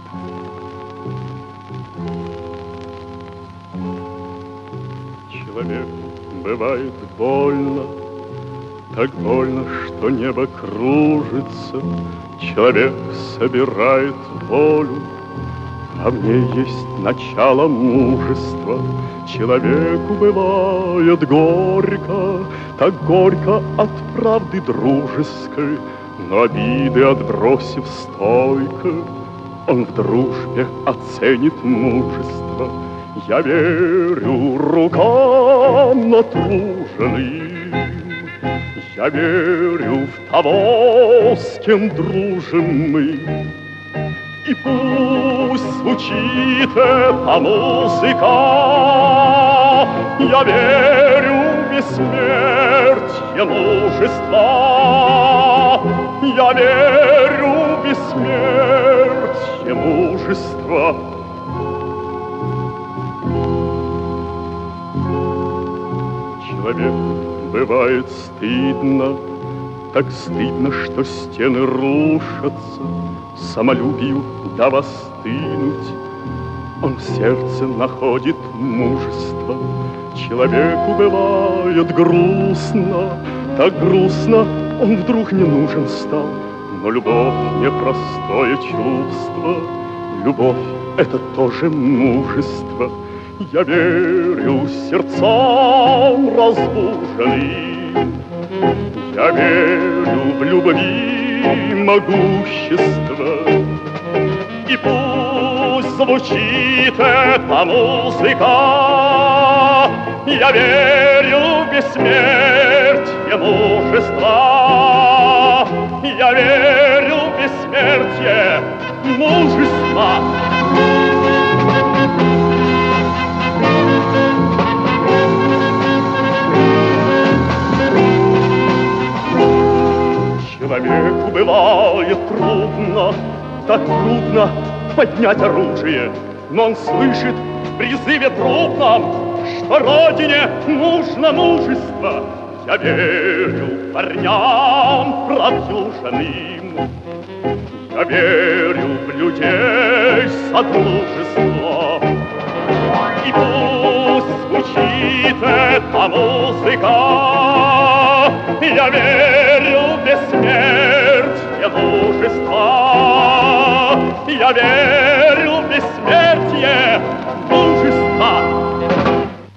Человеку бывает больно, так больно, что небо кружится. Человек собирает волю, а в ней есть начало мужества. Человеку бывает горько, так горько от правды дружеской, но обиды отбросив стойко, он в дружбе оценит мужество. Я верю рукам натруженным, я верю в того, с кем дружим мы. И пусть звучит эта музыка, я верю в бессмертие мужества, я верю в бессмертие мужества. Человеку бывает стыдно, так стыдно, что стены рушатся. Самолюбию дав остынуть, он в сердце находит мужество. Человеку бывает грустно, так грустно, он вдруг не нужен стал. Но любовь — непростое чувство, любовь — это тоже мужество. Я верю сердцам разбуженным, я верю в любви могущество. И пусть звучит эта музыка, я верю в бессмертие мужества, я верю в бессмертие мужества. Человеку бывает трудно, так трудно поднять оружие, но он слышит в призыве трудном, что Родине нужно мужество. Я верю парням продюженным, я верю в людей содружества. И пусть звучит эта музыка, я верю в бессмертие мужества, я верю